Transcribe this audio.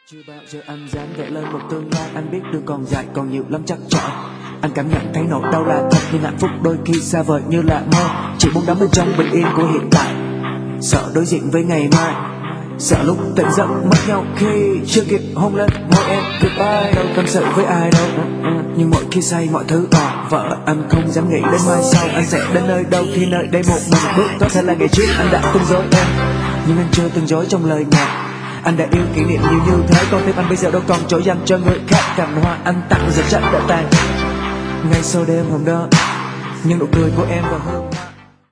Chưa bao giờ anh dám vẽ lên một tương lai, anh biết đường còn dài còn nhiều lắm chắc chắn. Anh cảm nhận thấy nỗi đau là thật, nhưng hạnh phúc đôi khi xa vời như là mơ. Chỉ muốn đắm bên trong bình yên của hiện tại, sợ đối diện với ngày mai, sợ lúc tỉnh giấc mất nhau khi chưa kịp hôn lên môi em goodbye. Đâu tâm sự với ai đâu, nhưng mỗi khi say mọi thứ đỏ vỡ. Anh không dám nghĩ đến mai sau anh sẽ đến nơi đâu, khi nơi đây một mình bước. Có thể là ngày trước anh đã từng dối em, nhưng anh chưa từng dối trong lời ngọt. Anh đã yêu kỷ niệm nhiều như thế, con tim anh bây giờ đâu còn chỗ dành cho người khác. Cành hoa anh tặng giờ chắc đã tàn ngay sau đêm hôm đó, nhưng nụ cười của em và hương